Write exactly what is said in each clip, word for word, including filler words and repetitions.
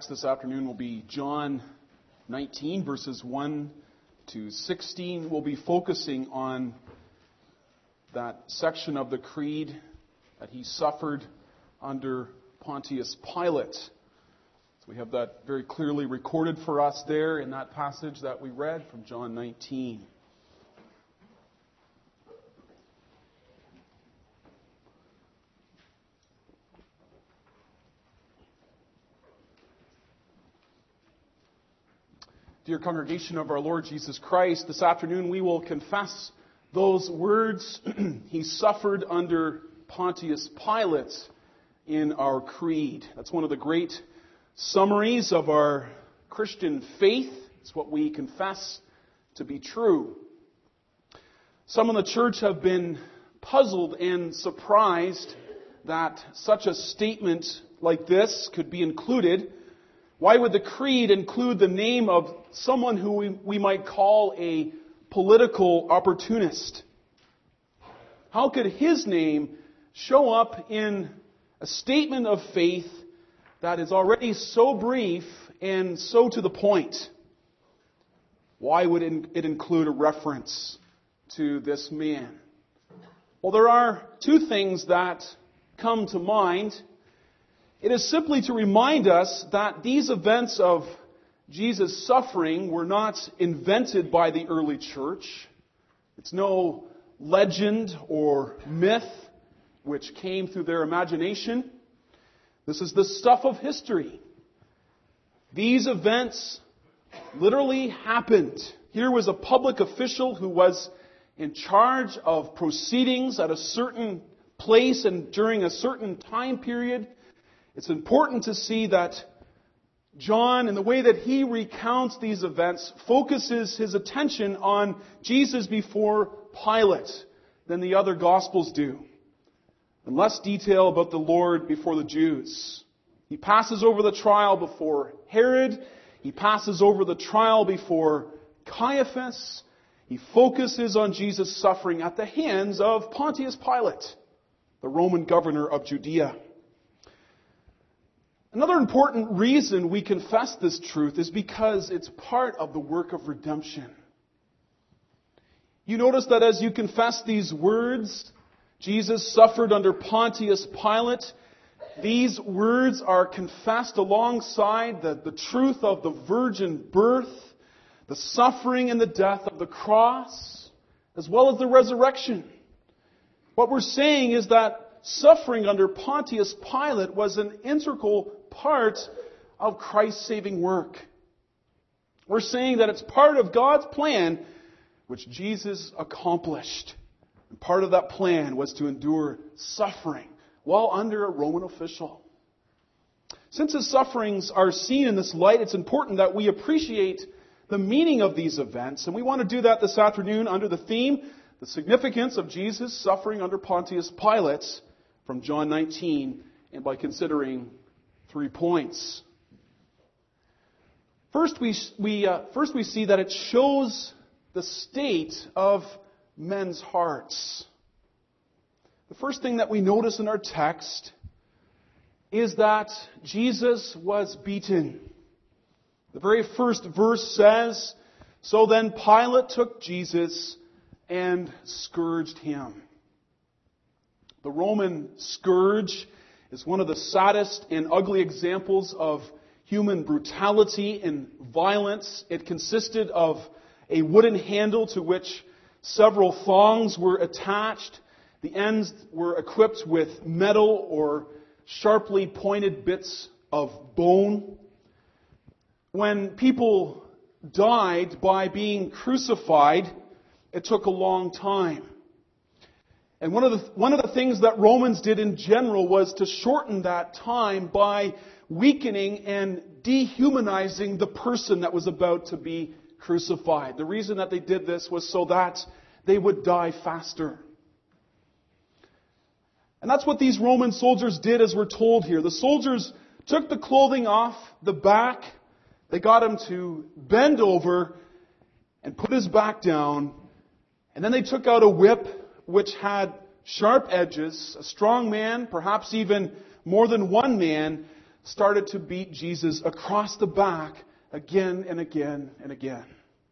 This afternoon will be John nineteen, verses one to sixteen. We'll be focusing on that section of the creed that he suffered under Pontius Pilate. So we have that very clearly recorded for us there in that passage that we read from John nineteen. Dear congregation of our Lord Jesus Christ, this afternoon we will confess those words he suffered under Pontius Pilate in our creed. That's one of the great summaries of our Christian faith. It's what we confess to be true. Some in the church have been puzzled and surprised that such a statement like this could be included. Why would the creed include the name of someone who we, we might call a political opportunist? How could his name show up in a statement of faith that is already so brief and so to the point? Why would it include a reference to this man? Well, there are two things that come to mind. It is simply to remind us that these events of Jesus' suffering were not invented by the early church. It's no legend or myth which came through their imagination. This is the stuff of history. These events literally happened. Here was a public official who was in charge of proceedings at a certain place and during a certain time period. It's important to see that John, in the way that he recounts these events, focuses his attention on Jesus before Pilate than the other Gospels do, and less detail about the Lord before the Jews. He passes over the trial before Herod. He passes over the trial before Caiaphas. He focuses on Jesus' suffering at the hands of Pontius Pilate, the Roman governor of Judea. Another important reason we confess this truth is because it's part of the work of redemption. You notice that as you confess these words, Jesus suffered under Pontius Pilate, these words are confessed alongside the, the truth of the virgin birth, the suffering and the death of the cross, as well as the resurrection. What we're saying is that suffering under Pontius Pilate was an integral part of Christ's saving work. We're saying that it's part of God's plan which Jesus accomplished. And part of that plan was to endure suffering while under a Roman official. Since his sufferings are seen in this light, it's important that we appreciate the meaning of these events. And we want to do that this afternoon under the theme, the significance of Jesus' suffering under Pontius Pilate, from John nineteen, and by considering three points. First, we we uh, first we see that it shows the state of men's hearts. The first thing that we notice in our text is that Jesus was beaten. The very first verse says, "So then Pilate took Jesus and scourged him." The Roman scourge is one of the saddest and ugly examples of human brutality and violence. It consisted of a wooden handle to which several thongs were attached. The ends were equipped with metal or sharply pointed bits of bone. When people died by being crucified, it took a long time. And one of the one of the things that Romans did in general was to shorten that time by weakening and dehumanizing the person that was about to be crucified. The reason that they did this was so that they would die faster. And that's what these Roman soldiers did, as we're told here. The soldiers took the clothing off the back. They got him to bend over and put his back down. And then they took out a whip which had sharp edges. A strong man, perhaps even more than one man, started to beat Jesus across the back again and again and again.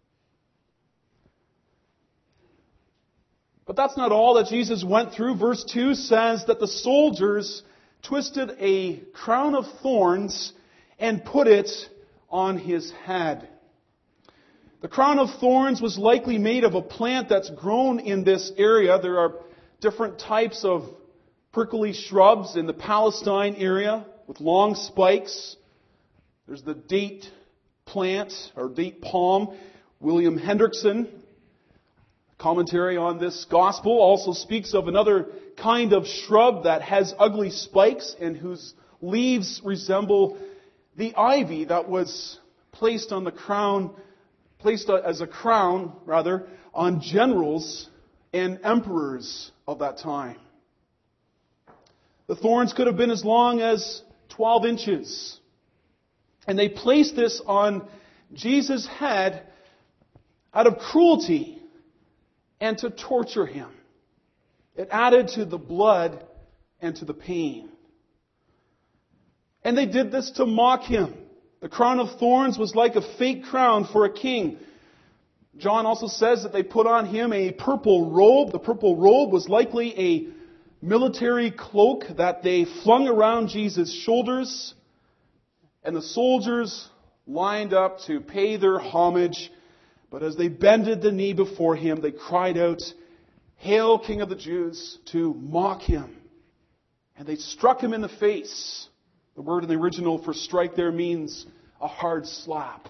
But that's not all that Jesus went through. Verse two says that the soldiers twisted a crown of thorns and put it on his head. The crown of thorns was likely made of a plant that's grown in this area. There are different types of prickly shrubs in the Palestine area with long spikes. There's the date plant or date palm. William Hendrickson, commentary on this gospel, also speaks of another kind of shrub that has ugly spikes and whose leaves resemble the ivy that was placed on the crown, placed as a crown, rather, on generals and emperors of that time. The thorns could have been as long as twelve inches. And they placed this on Jesus' head out of cruelty and to torture him. It added to the blood and to the pain. And they did this to mock him. The crown of thorns was like a fake crown for a king. John also says that they put on him a purple robe. The purple robe was likely a military cloak that they flung around Jesus' shoulders. And the soldiers lined up to pay their homage. But as they bended the knee before him, they cried out, "Hail, King of the Jews," to mock him. And they struck him in the face. The word in the original for strike there means a hard slap.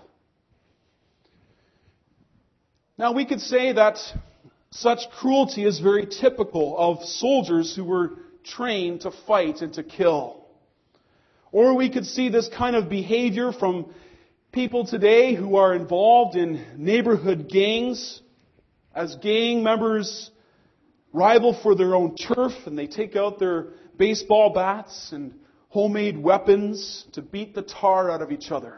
Now we could say that such cruelty is very typical of soldiers who were trained to fight and to kill. Or we could see this kind of behavior from people today who are involved in neighborhood gangs. As gang members rival for their own turf and they take out their baseball bats and homemade weapons to beat the tar out of each other.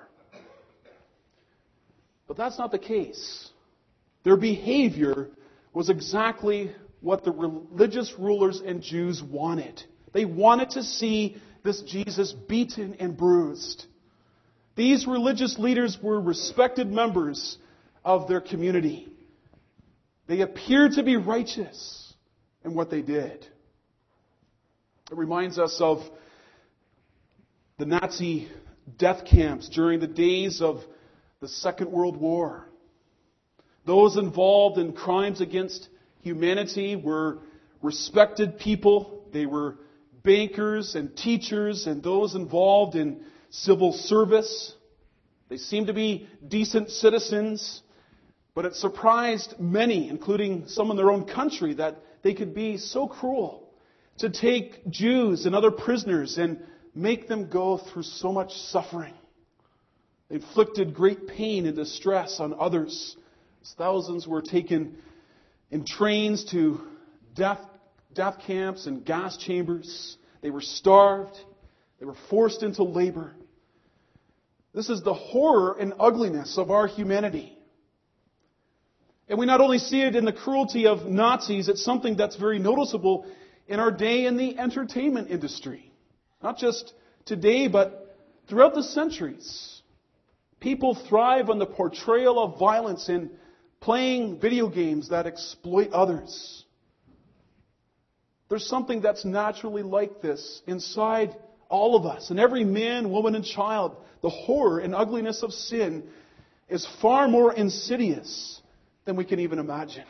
But that's not the case. Their behavior was exactly what the religious rulers and Jews wanted. They wanted to see this Jesus beaten and bruised. These religious leaders were respected members of their community. They appeared to be righteous in what they did. It reminds us of the Nazi death camps during the days of the Second World War. Those involved in crimes against humanity were respected people. They were bankers and teachers and those involved in civil service. They seemed to be decent citizens, but it surprised many, including some in their own country, that they could be so cruel to take Jews and other prisoners and make them go through so much suffering. They inflicted great pain and distress on others. Thousands were taken in trains to death, death camps and gas chambers. They were starved. They were forced into labor. This is the horror and ugliness of our humanity. And we not only see it in the cruelty of Nazis, it's something that's very noticeable in our day in the entertainment industry. Not just today, but throughout the centuries. People thrive on the portrayal of violence in playing video games that exploit others. There's something that's naturally like this inside all of us. And every man, woman, and child, the horror and ugliness of sin is far more insidious than we can even imagine.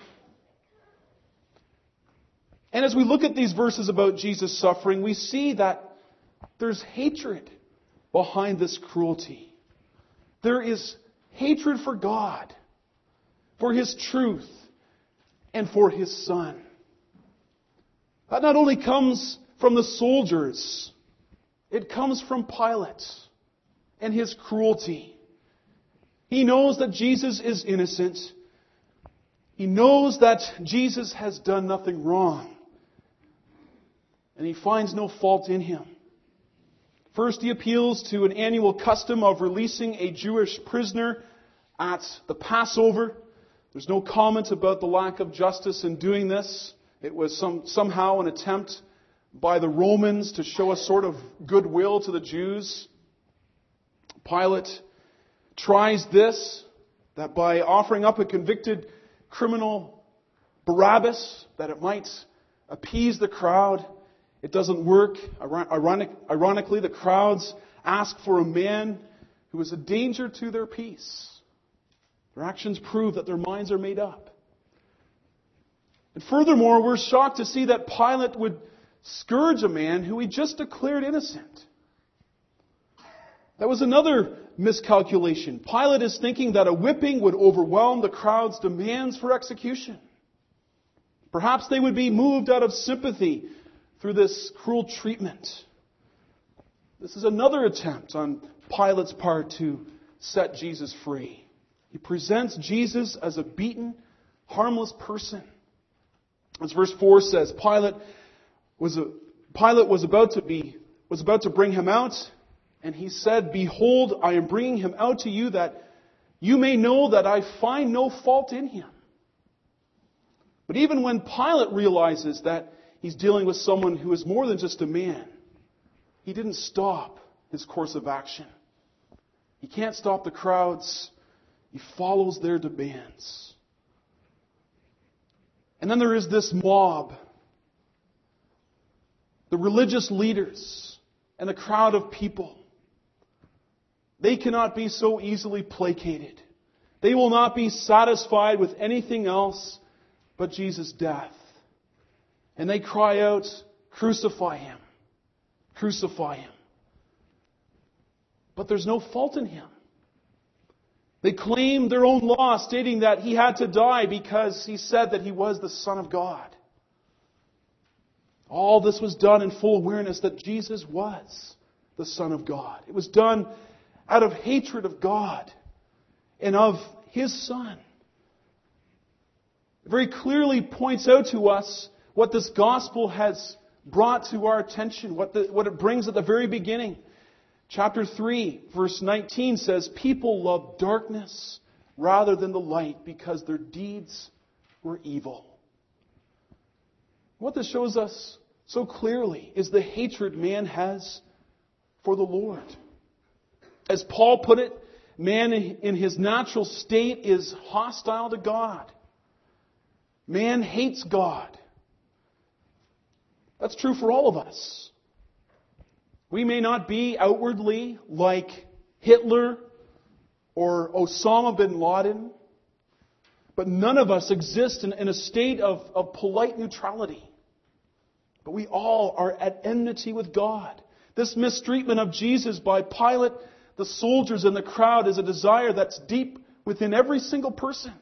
And as we look at these verses about Jesus' suffering, we see that there's hatred behind this cruelty. There is hatred for God, for His truth, and for His Son. That not only comes from the soldiers, it comes from Pilate and his cruelty. He knows that Jesus is innocent. He knows that Jesus has done nothing wrong. And he finds no fault in him. First, he appeals to an annual custom of releasing a Jewish prisoner at the Passover. There's no comment about the lack of justice in doing this. It was some, somehow an attempt by the Romans to show a sort of goodwill to the Jews. Pilate tries this, that by offering up a convicted criminal, Barabbas, that it might appease the crowd. It doesn't work. Ironic, ironically, the crowds ask for a man who is a danger to their peace. Their actions prove that their minds are made up. And furthermore, we're shocked to see that Pilate would scourge a man who he just declared innocent. That was another miscalculation. Pilate is thinking that a whipping would overwhelm the crowd's demands for execution. Perhaps they would be moved out of sympathy through this cruel treatment. This is another attempt on Pilate's part to set Jesus free. He presents Jesus as a beaten, harmless person. As verse four says, Pilate was a, Pilate was about to be was about to bring him out, and he said, "Behold, I am bringing him out to you, that you may know that I find no fault in him." But even when Pilate realizes that he's dealing with someone who is more than just a man, he didn't stop his course of action. He can't stop the crowds. He follows their demands. And then there is this mob, the religious leaders and a crowd of people. They cannot be so easily placated. They will not be satisfied with anything else but Jesus' death. And they cry out, "Crucify him! Crucify him!" But there's no fault in him. They claim their own law, stating that he had to die because he said that he was the Son of God. All this was done in full awareness that Jesus was the Son of God. It was done out of hatred of God and of His Son. It very clearly points out to us what this gospel has brought to our attention, what, the, what it brings at the very beginning. Chapter three, verse nineteen says, "People love darkness rather than the light because their deeds were evil." What this shows us so clearly is the hatred man has for the Lord. As Paul put it, man in his natural state is hostile to God. Man hates God. That's true for all of us. We may not be outwardly like Hitler or Osama bin Laden, but none of us exist in, in a state of, of polite neutrality. But we all are at enmity with God. This mistreatment of Jesus by Pilate, the soldiers, and the crowd is a desire that's deep within every single person.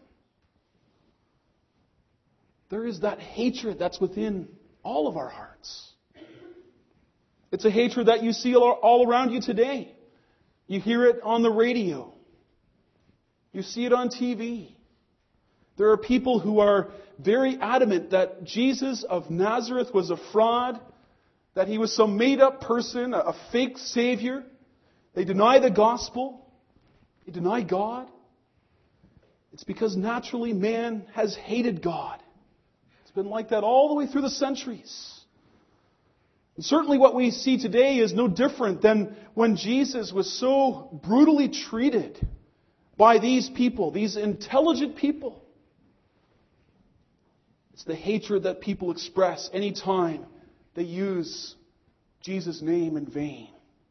There is that hatred that's within all of our hearts. It's a hatred that you see all around you today. You hear it on the radio. You see it on T V. There are people who are very adamant that Jesus of Nazareth was a fraud, that he was some made-up person, a fake savior. They deny the gospel. They deny God. It's because naturally man has hated God. It's been like that all the way through the centuries. And certainly what we see today is no different than when Jesus was so brutally treated by these people, these intelligent people. It's the hatred that people express anytime they use Jesus' name in vain.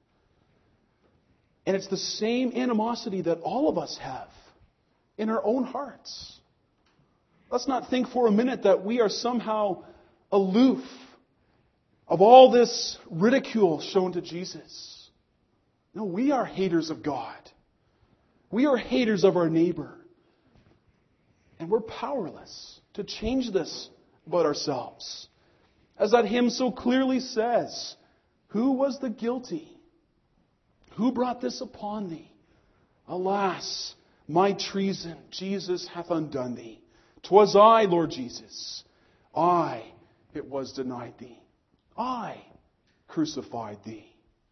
And it's the same animosity that all of us have in our own hearts. Let's not think for a minute that we are somehow aloof of all this ridicule shown to Jesus. No, we are haters of God. We are haters of our neighbor. And we're powerless to change this about ourselves. As that hymn so clearly says, "Who was the guilty? Who brought this upon thee? Alas, my treason, Jesus hath undone thee. 'Twas I, Lord Jesus, I, it was denied thee. I crucified thee."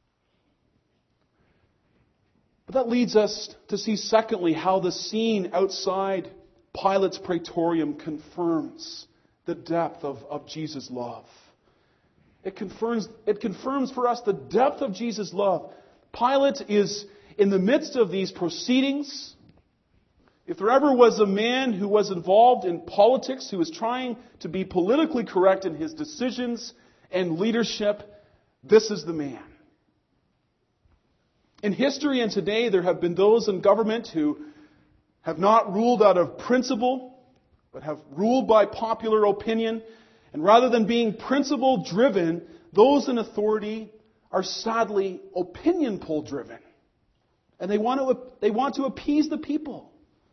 But that leads us to see, secondly, how the scene outside Pilate's praetorium confirms the depth of, of Jesus' love. It confirms, it confirms for us the depth of Jesus' love. Pilate is, in the midst of these proceedings, if there ever was a man who was involved in politics, who was trying to be politically correct in his decisions and leadership, this is the man. In history and today, there have been those in government who have not ruled out of principle, but have ruled by popular opinion. And rather than being principle-driven, those in authority are sadly opinion poll-driven. And they want to, they want to appease the people.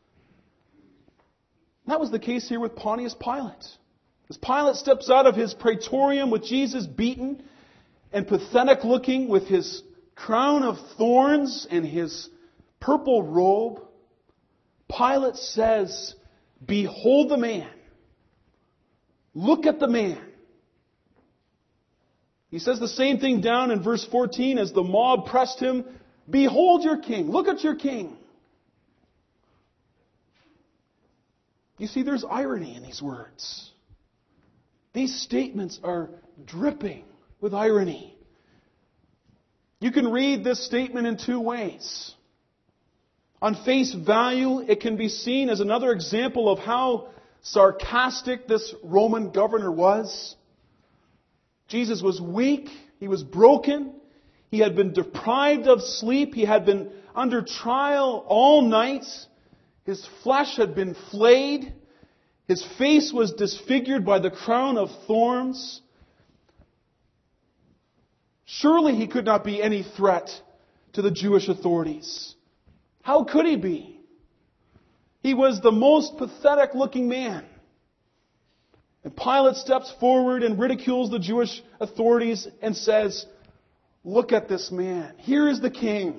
That was the case here with Pontius Pilate. As Pilate steps out of his praetorium with Jesus beaten and pathetic looking with his crown of thorns and his purple robe, Pilate says, "Behold the man. Look at the man." He says the same thing down in verse fourteen as the mob pressed him. "Behold your king. Look at your king." You see, there's irony in these words. These statements are dripping with irony. You can read this statement in two ways. On face value, it can be seen as another example of how sarcastic this Roman governor was. Jesus was weak. He was broken. He had been deprived of sleep. He had been under trial all night. His flesh had been flayed. His face was disfigured by the crown of thorns. Surely he could not be any threat to the Jewish authorities. How could he be? He was the most pathetic looking man. And Pilate steps forward and ridicules the Jewish authorities and says, "Look at this man. Here is the king.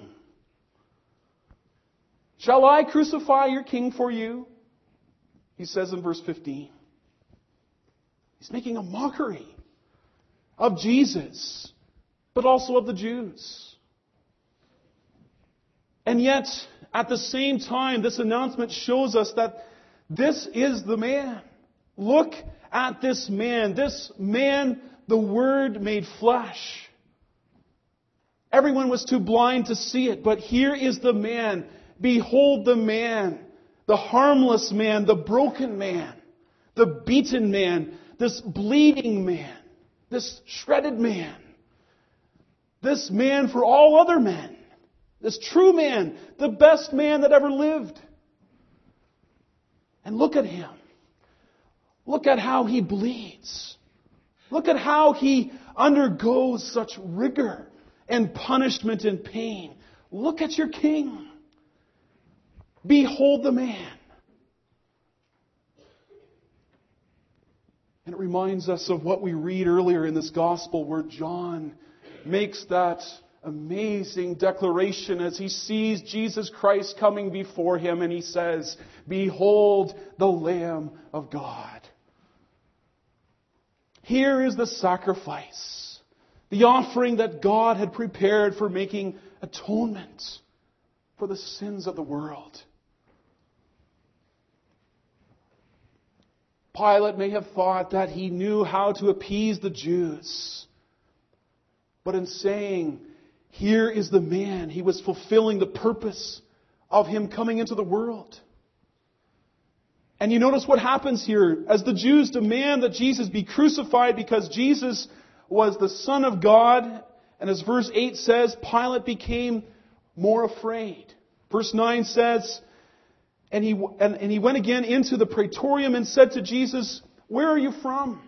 Shall I crucify your king for you?" He says in verse fifteen. He's making a mockery of Jesus, but also of the Jews. And yet, at the same time, this announcement shows us that this is the man. Look at this man. This man, the Word made flesh. Everyone was too blind to see it, but here is the man. Behold the man, the harmless man, the broken man, the beaten man, this bleeding man, this shredded man, this man for all other men, this true man, the best man that ever lived. And look at him. Look at how he bleeds. Look at how he undergoes such rigor and punishment and pain. Look at your king. Behold the man. And it reminds us of what we read earlier in this gospel where John makes that amazing declaration as he sees Jesus Christ coming before him, and he says, "Behold the Lamb of God." Here is the sacrifice, the offering that God had prepared for making atonement for the sins of the world. Pilate may have thought that he knew how to appease the Jews. But in saying, "Here is the man," he was fulfilling the purpose of him coming into the world. And you notice what happens here. As the Jews demand that Jesus be crucified because Jesus was the Son of God, and as verse eight says, Pilate became more afraid. Verse nine says, And he, and, and he went again into the praetorium and said to Jesus, "Where are you from?"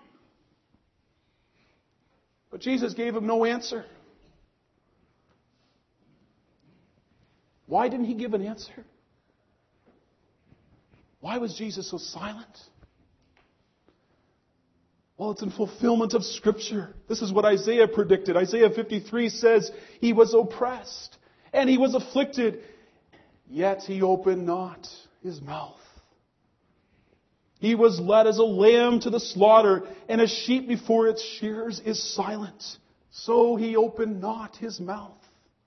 But Jesus gave him no answer. Why didn't he give an answer? Why was Jesus so silent? Well, it's in fulfillment of Scripture. This is what Isaiah predicted. Isaiah fifty-three says, "He was oppressed and he was afflicted, yet he opened not his mouth. He was led as a lamb to the slaughter, and a sheep before its shearers is silent. So he opened not his mouth."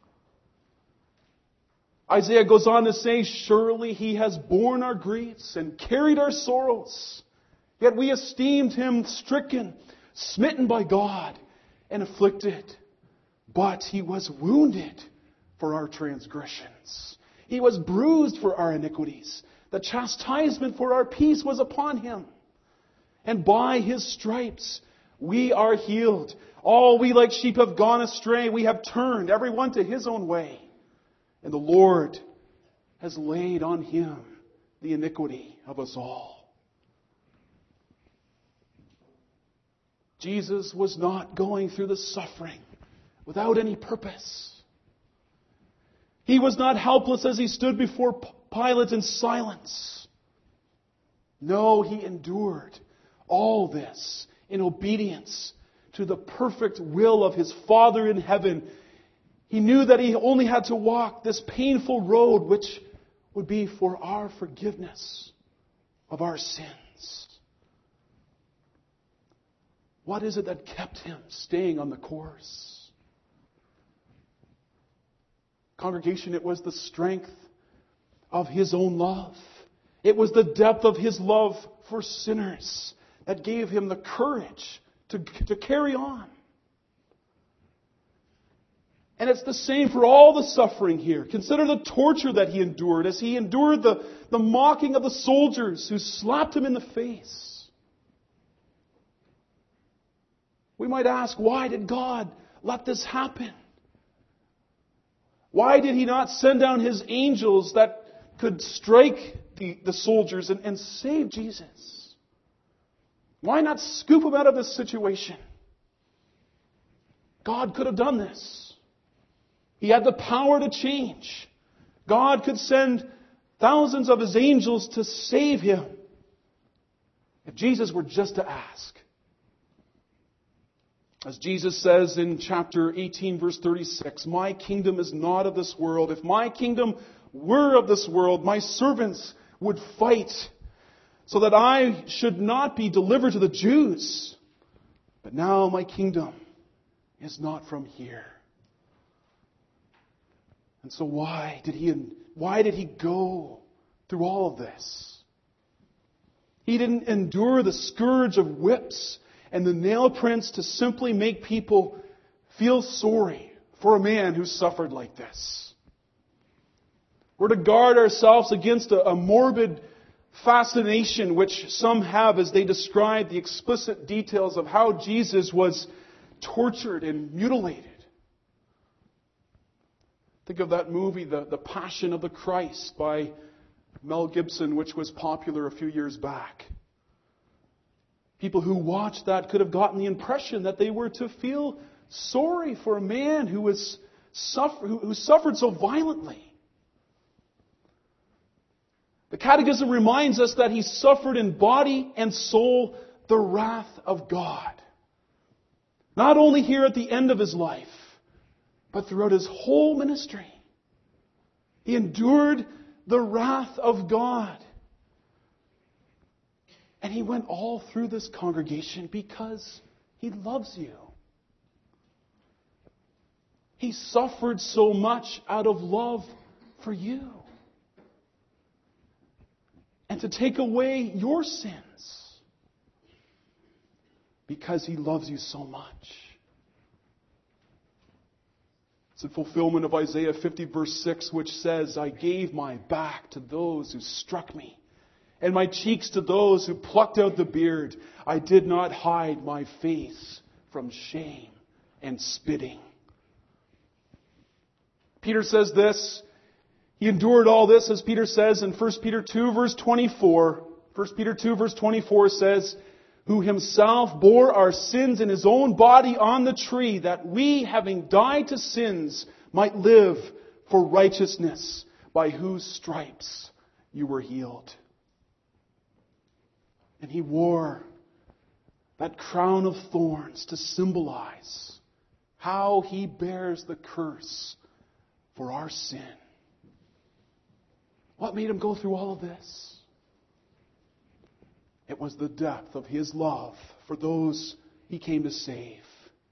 Isaiah goes on to say, "Surely he has borne our griefs and carried our sorrows. Yet we esteemed him stricken, smitten by God, and afflicted. But he was wounded for our transgressions. He was bruised for our iniquities. The chastisement for our peace was upon him. And by his stripes we are healed. All we like sheep have gone astray. We have turned everyone to his own way. And the Lord has laid on him the iniquity of us all. Jesus was not going through the suffering without any purpose. He was not helpless as he stood before Pilate in silence. No, he endured all this in obedience to the perfect will of his Father in heaven. He knew that he only had to walk this painful road, which would be for our forgiveness of our sins. What is it that kept him staying on the course? Congregation, it was the strength of his own love. It was the depth of his love for sinners that gave him the courage to, to carry on. And it's the same for all the suffering here. Consider the torture that he endured as he endured the, the mocking of the soldiers who slapped him in the face. We might ask, why did God let this happen? Why did he not send down his angels that could strike the, the soldiers and, and save Jesus? Why not scoop him out of this situation? God could have done this. He had the power to change. God could send thousands of his angels to save him if Jesus were just to ask. As Jesus says in chapter eighteen, verse thirty-six, "My kingdom is not of this world. If my kingdom were of this world, my servants would fight so that I should not be delivered to the Jews. But now my kingdom is not from here." And so why did he, why did he go through all of this? He didn't endure the scourge of whips and the nail prints to simply make people feel sorry for a man who suffered like this. We're to guard ourselves against a, a morbid fascination which some have as they describe the explicit details of how Jesus was tortured and mutilated. Think of that movie, The, the Passion of the Christ by Mel Gibson, which was popular a few years back. People who watched that could have gotten the impression that they were to feel sorry for a man who was suffer, who, who suffered so violently. The Catechism reminds us that he suffered in body and soul the wrath of God. Not only here at the end of his life, but throughout his whole ministry. He endured the wrath of God. And he went all through this congregation because he loves you. He suffered so much out of love for you. And to take away your sins. Because he loves you so much. It's in fulfillment of Isaiah fifty verse six, which says, "I gave my back to those who struck me, and my cheeks to those who plucked out the beard. I did not hide my face from shame and spitting." Peter says this. He endured all this, as Peter says in First Peter two verse twenty-four. First Peter two verse twenty-four says, "Who himself bore our sins in his own body on the tree, that we, having died to sins, might live for righteousness, by whose stripes you were healed." And he wore that crown of thorns to symbolize how he bears the curse for our sin. What made him go through all of this? It was the depth of his love for those he came to save.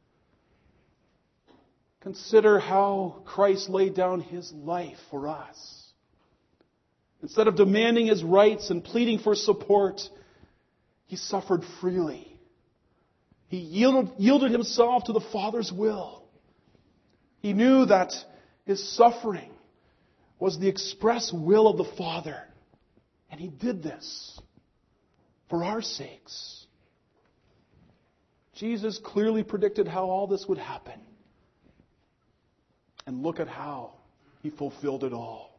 Consider how Christ laid down his life for us. Instead of demanding his rights and pleading for support, he suffered freely. He yielded, yielded himself to the Father's will. He knew that His suffering was the express will of the Father. And He did this for our sakes. Jesus clearly predicted how all this would happen. And look at how He fulfilled it all.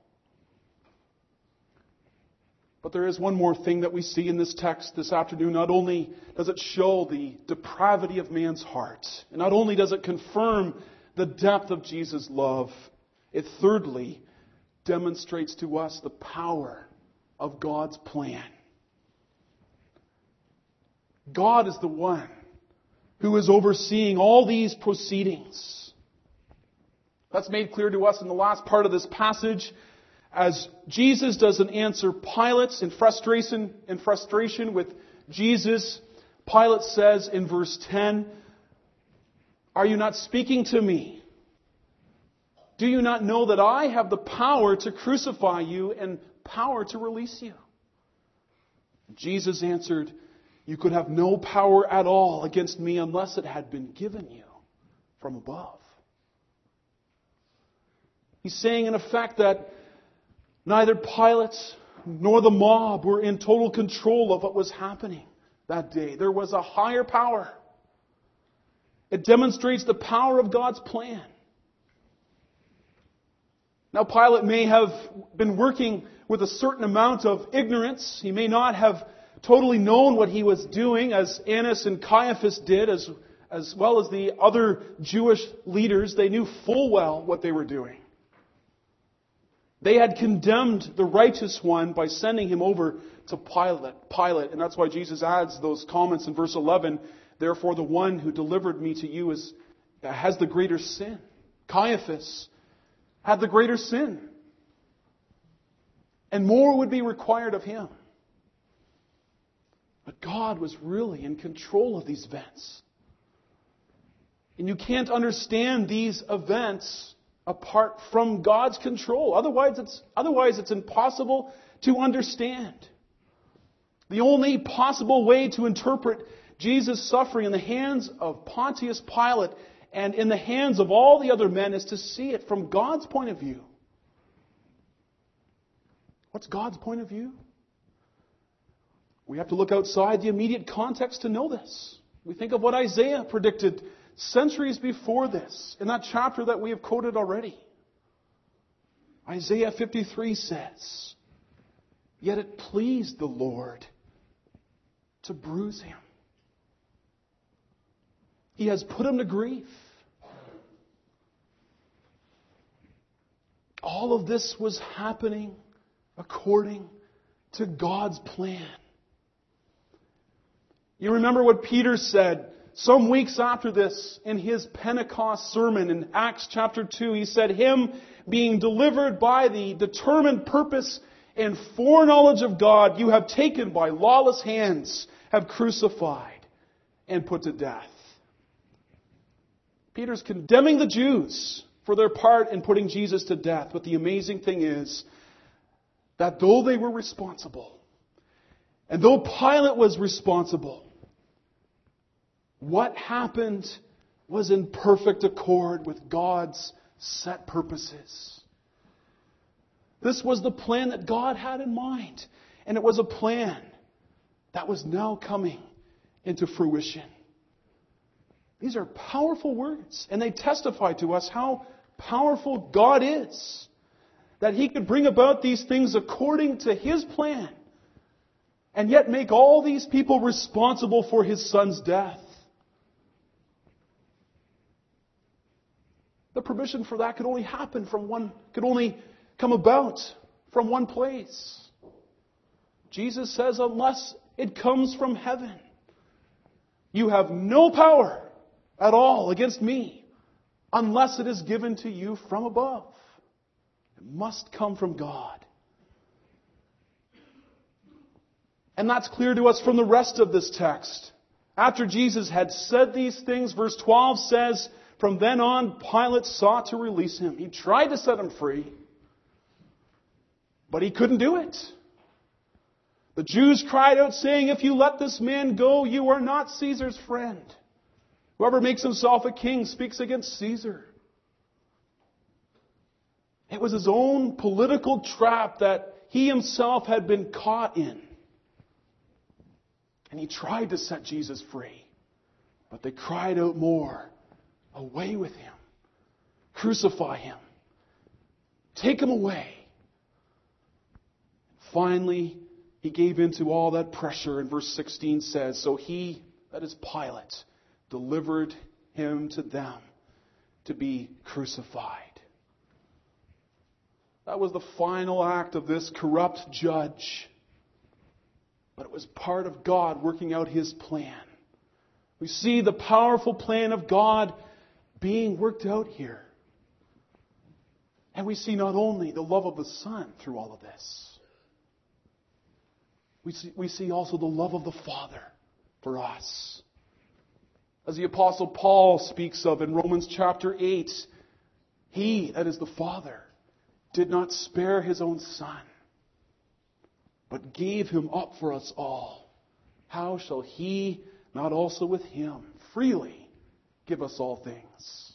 But there is one more thing that we see in this text this afternoon. Not only does it show the depravity of man's heart, and not only does it confirm the depth of Jesus' love, it thirdly demonstrates to us the power of God's plan. God is the one who is overseeing all these proceedings. That's made clear to us in the last part of this passage, as Jesus doesn't answer Pilate in frustration, in frustration with Jesus. Pilate says in verse ten, "Are you not speaking to me? Do you not know that I have the power to crucify you and power to release you?" Jesus answered, "You could have no power at all against me unless it had been given you from above." He's saying in effect that neither Pilate nor the mob were in total control of what was happening that day. There was a higher power. It demonstrates the power of God's plan. Now, Pilate may have been working with a certain amount of ignorance. He may not have totally known what he was doing, as Annas and Caiaphas did, as, as well as the other Jewish leaders. They knew full well what they were doing. They had condemned the righteous one by sending him over to Pilate. Pilate, and that's why Jesus adds those comments in verse eleven. "Therefore, the one who delivered me to you is, has the greater sin." Caiaphas had the greater sin. And more would be required of him. But God was really in control of these events. And you can't understand these events apart from God's control. Otherwise it's, otherwise it's impossible to understand. The only possible way to interpret Jesus' suffering in the hands of Pontius Pilate and in the hands of all the other men is to see it from God's point of view. What's God's point of view? We have to look outside the immediate context to know this. We think of what Isaiah predicted centuries before this, in that chapter that we have quoted already. Isaiah fifty-three says, "Yet it pleased the Lord to bruise him. He has put him to grief." All of this was happening according to God's plan. You remember what Peter said some weeks after this in his Pentecost sermon in Acts chapter two. He said, "Him being delivered by the determined purpose and foreknowledge of God, you have taken by lawless hands, have crucified and put to death." Peter's condemning the Jews for their part in putting Jesus to death. But the amazing thing is that though they were responsible, and though Pilate was responsible, what happened was in perfect accord with God's set purposes. This was the plan that God had in mind. And it was a plan that was now coming into fruition. These are powerful words. And they testify to us how powerful God is. That He could bring about these things according to His plan. And yet make all these people responsible for His Son's death. The permission for that could only happen from one, could only come about from one place. Jesus says, unless it comes from heaven, you have no power at all against me unless it is given to you from above. It must come from God. And that's clear to us from the rest of this text. After Jesus had said these things, verse twelve says, "From then on, Pilate sought to release him." He tried to set him free, but he couldn't do it. The Jews cried out, saying, "If you let this man go, you are not Caesar's friend. Whoever makes himself a king speaks against Caesar." It was his own political trap that he himself had been caught in. And he tried to set Jesus free. But they cried out more, away with him. Crucify him. Take him away. Finally, he gave in to all that pressure. And verse sixteen says, so he, that is Pilate, delivered him to them to be crucified. That was the final act of this corrupt judge. But it was part of God working out his plan. We see the powerful plan of God being worked out here. And we see not only the love of the Son through all of this. We see, we see also the love of the Father for us. As the Apostle Paul speaks of in Romans chapter eight, he, that is the Father, did not spare his own Son, but gave him up for us all. How shall he not also with him freely give us all things?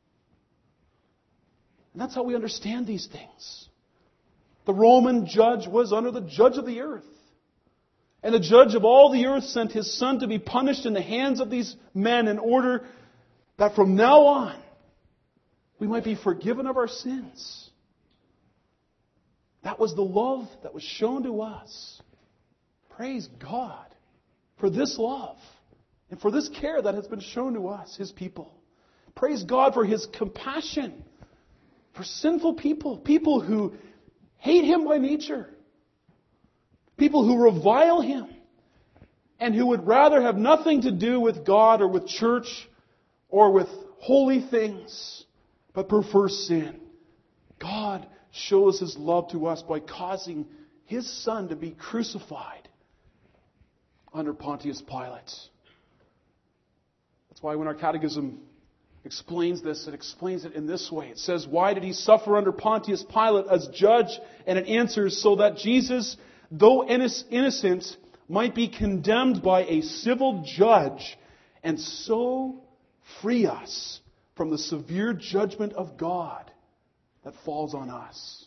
And that's how we understand these things. The Roman judge was under the judge of the earth. And the judge of all the earth sent his Son to be punished in the hands of these men in order that from now on we might be forgiven of our sins. That was the love that was shown to us. Praise God for this love and for this care that has been shown to us, his people. Praise God for his compassion for sinful people, people who hate him by nature, people who revile him, and who would rather have nothing to do with God or with church or with holy things, but prefer sin. God shows his love to us by causing his Son to be crucified under Pontius Pilate. That's why when our catechism explains this, it explains it in this way. It says, why did he suffer under Pontius Pilate as judge? And it answers, so that Jesus, though innocent, might be condemned by a civil judge and so free us from the severe judgment of God that falls on us.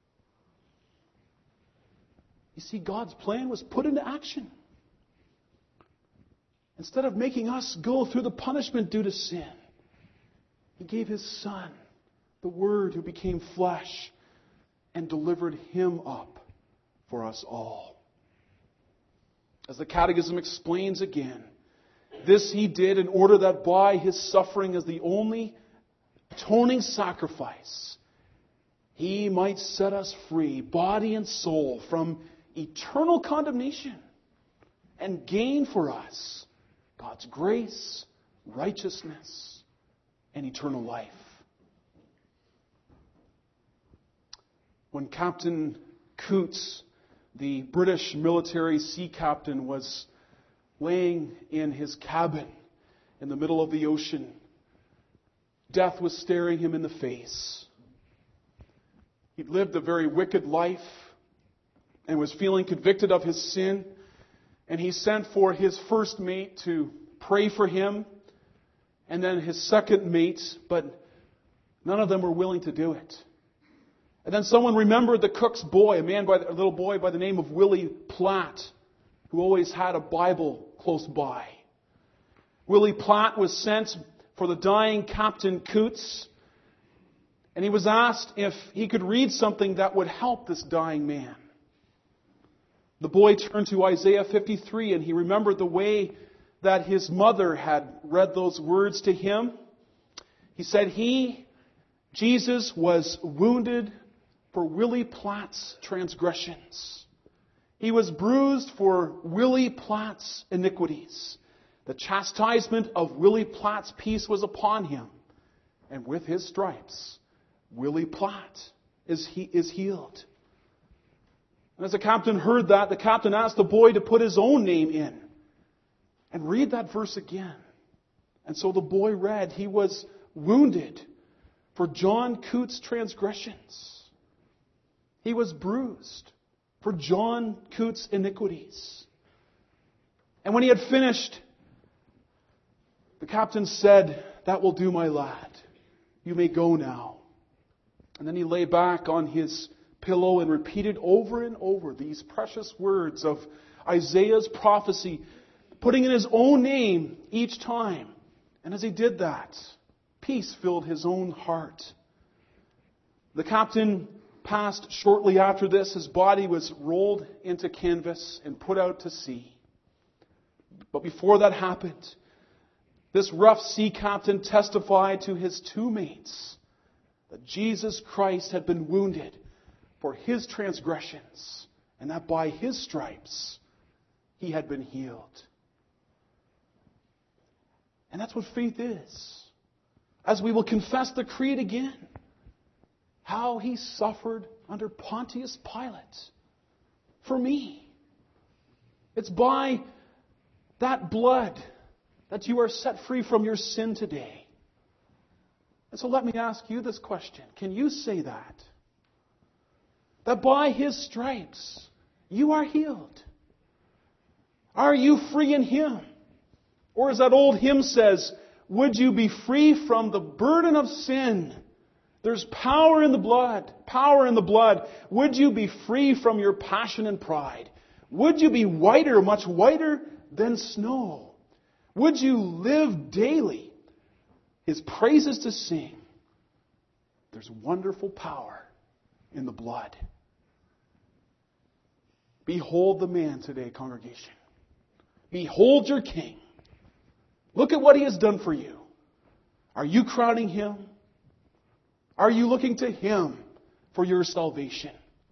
You see, God's plan was put into action. Instead of making us go through the punishment due to sin, he gave his Son, the Word who became flesh, and delivered him up for us all. As the Catechism explains again, this he did in order that by his suffering as the only atoning sacrifice, he might set us free, body and soul, from eternal condemnation and gain for us God's grace, righteousness, and eternal life. When Captain Coots, the British military sea captain, was laying in his cabin in the middle of the ocean, death was staring him in the face. He'd lived a very wicked life and was feeling convicted of his sin. And he sent for his first mate to pray for him, and then his second mate, but none of them were willing to do it. And then someone remembered the cook's boy, a man by the, a little boy by the name of Willie Platt, who always had a Bible close by. Willie Platt was sent for the dying Captain Coots, and he was asked if he could read something that would help this dying man. The boy turned to Isaiah fifty-three, and he remembered the way that his mother had read those words to him. He said, He, Jesus, was wounded for Willie Platt's transgressions. He was bruised for Willie Platt's iniquities. The chastisement of Willie Platt's peace was upon him. And with his stripes, Willie Platt is, he, is healed. And as the captain heard that, the captain asked the boy to put his own name in and read that verse again. And so the boy read, He was wounded for John Coots' transgressions. He was bruised for John Coots' iniquities. And when he had finished, the captain said, That will do, my lad. You may go now. And then he lay back on his pillow and repeated over and over these precious words of Isaiah's prophecy, putting in his own name each time. And as he did that, peace filled his own heart. The captain passed shortly after this. His body was rolled into canvas and put out to sea. But before that happened, this rough sea captain testified to his two mates that Jesus Christ had been wounded for his transgressions, and that by his stripes he had been healed. And that's what faith is. As we will confess the creed again, how he suffered under Pontius Pilate for me. It's by that blood that you are set free from your sin today. And so let me ask you this question. Can you say that? That by his stripes you are healed? Are you free in him? Or as that old hymn says, would you be free from the burden of sin? There's power in the blood, power in the blood. Would you be free from your passion and pride? Would you be whiter, much whiter than snow? Would you live daily his praises to sing? There's wonderful power in the blood. Behold the man today, congregation. Behold your King. Look at what he has done for you. Are you crowning him? Are you looking to him for your salvation?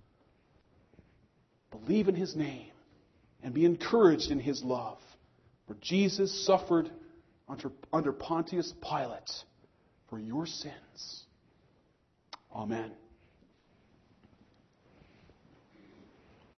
Believe in his name and be encouraged in his love. For Jesus suffered under, under Pontius Pilate for your sins. Amen.